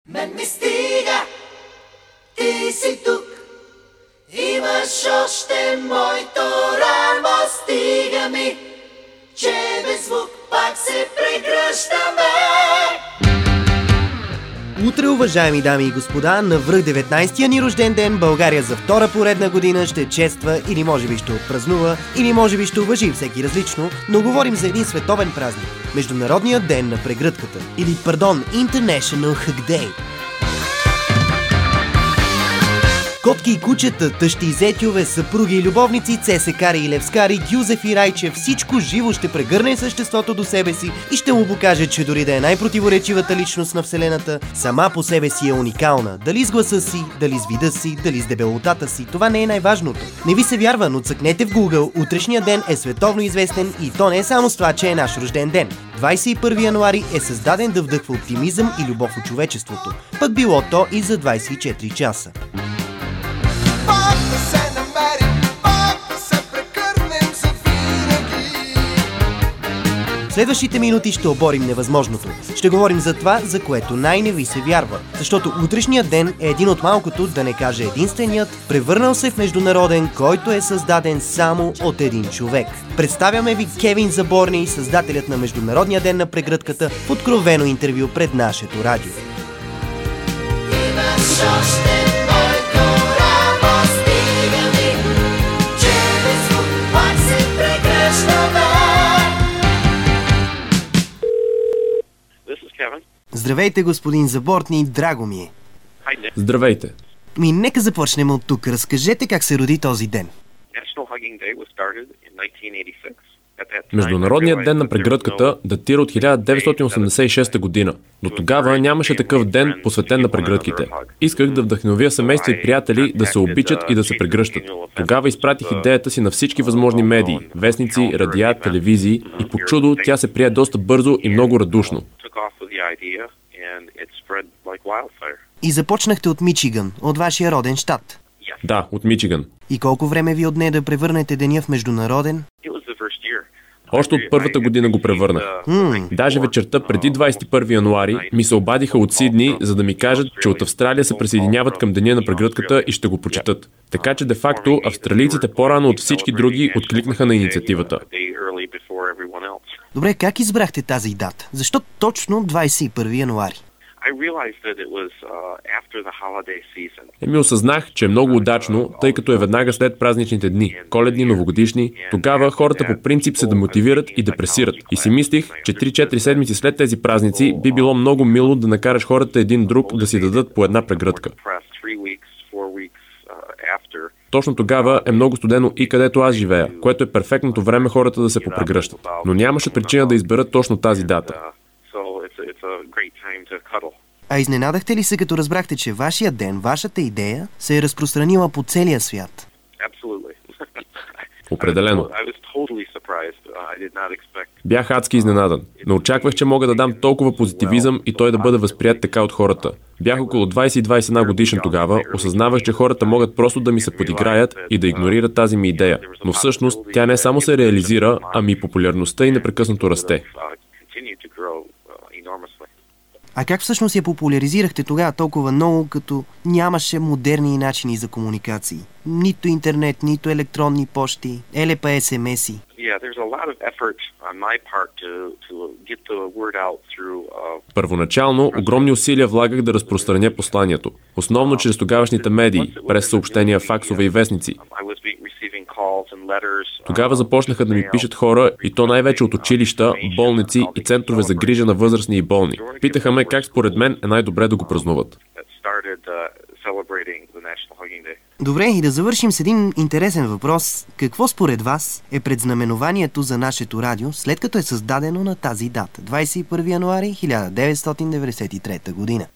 Мен ми стига, ти си тук, имаш още моето рамо, стига ми, че без звук пак се прегръщаме. Утре, уважаеми дами и господа, навръх 19-я ни рожден ден, България за втора поредна година ще чества или може би ще отпразнува, или може би ще уважи всеки различно, но говорим за един световен празник – Международният ден на прегръдката, или International Hug Day. Котки и кучета, тъщи и зетьове, съпруги и любовници, цесекари и левскари, Гюзеф и Райче, всичко живо ще прегърне съществото до себе си и ще му покаже, че дори да е най-противоречивата личност на Вселената, сама по себе си е уникална. Дали с гласа си, дали с вида си, дали с дебелотата си, това не е най-важното. Не ви се вярва, но цъкнете в Google, утрешния ден е световно известен и то не е само с това, че е наш рожден ден. 21 януари е създаден да вдъхва оптимизъм и любов от човечеството. Пък било то и за 24 часа. Следващите минути ще оборим невъзможното. Ще говорим за това, за което най-не ви се вярва. Защото утрешният ден е един от малкото, да не кажа единственият, превърнал се в международен, който е създаден само от един човек. Представяме ви Кевин Заборни, създателят на Международния ден на прегръдката, в откровено интервю пред нашето радио. Здравейте, господин Забортни, драго ми е. Здравейте. Нека започнем от тук. Разкажете как се роди този ден. Международният ден на прегръдката датира от 1986 година. До тогава нямаше такъв ден, посветен на прегръдките. Исках да вдъхновя семейства и приятели да се обичат и да се прегръщат. Тогава изпратих идеята си на всички възможни медии, вестници, радиа, телевизии и по чудо тя се прие доста бързо и много радушно. И започнахте от Мичиган, от вашия роден щат. Да, от Мичиган. И колко време ви отне да превърнете деня в международен? Още от първата година го превърнах. Даже вечерта преди 21 януари ми се обадиха от Сидни, за да ми кажат, че от Австралия се присъединяват към деня на прегръдката и ще го почетат. Така че де-факто австралийците по-рано от всички други откликнаха на инициативата. Добре, как избрахте тази дата? Защо точно 21 януари? Осъзнах, че е много удачно, тъй като е веднага след празничните дни, коледни, новогодишни. Тогава хората по принцип се демотивират и депресират. И си мислих, че 3-4 седмици след тези празници би било много мило да накараш хората един друг да си дадат по една прегръдка. Точно тогава е много студено и където аз живея, което е перфектното време хората да се попрегръщат. Но нямаше причина да изберат точно тази дата. А изненадахте ли се, като разбрахте, че вашия ден, вашата идея се е разпространила по целия свят? Определено. Бях адски изненадан. Не очаквах, че мога да дам толкова позитивизъм и той да бъде възприят така от хората. Бях около 20-21 годишен тогава, осъзнавах, че хората могат просто да ми се подиграят и да игнорират тази ми идея. Но всъщност тя не само се реализира, ами популярността и непрекъснато расте. А как всъщност я популяризирахте тогава толкова много, като нямаше модерни начини за комуникации? Нито интернет, нито електронни пощи, елепа СМС-и. Първоначално огромни усилия влагах да разпространя посланието. Основно чрез тогавашните медии, през съобщения, факсове и вестници. Тогава започнаха да ми пишат хора, и то най-вече от училища, болници и центрове за грижа на възрастни и болни. Питаха ме как според мен е най-добре да го празнуват. Добре, и да завършим с един интересен въпрос. Какво според вас е предзнаменованието за нашето радио, след като е създадено на тази дата, 21 януари 1993 година?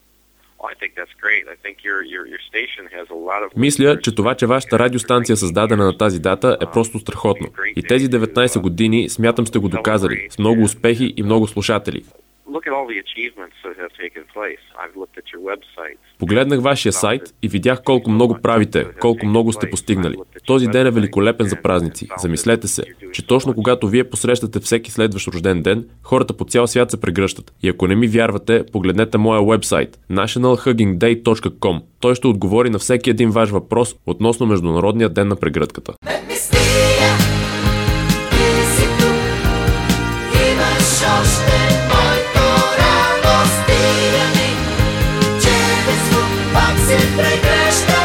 Мисля, че това, че вашата радиостанция е създадена на тази дата, е просто страхотно. И тези 19 години, смятам, сте го доказали, с много успехи и много слушатели. Погледнах вашия сайт и видях колко много правите, колко много сте постигнали. Този ден е великолепен за празници. Замислете се, че точно когато вие посрещате всеки следващ рожден ден, хората по цял свят се прегръщат. И ако не ми вярвате, погледнете моя уебсайт nationalhuggingday.com. Той ще отговори на всеки един ваш въпрос относно Международния ден на прегръдката. Пак се прегръща.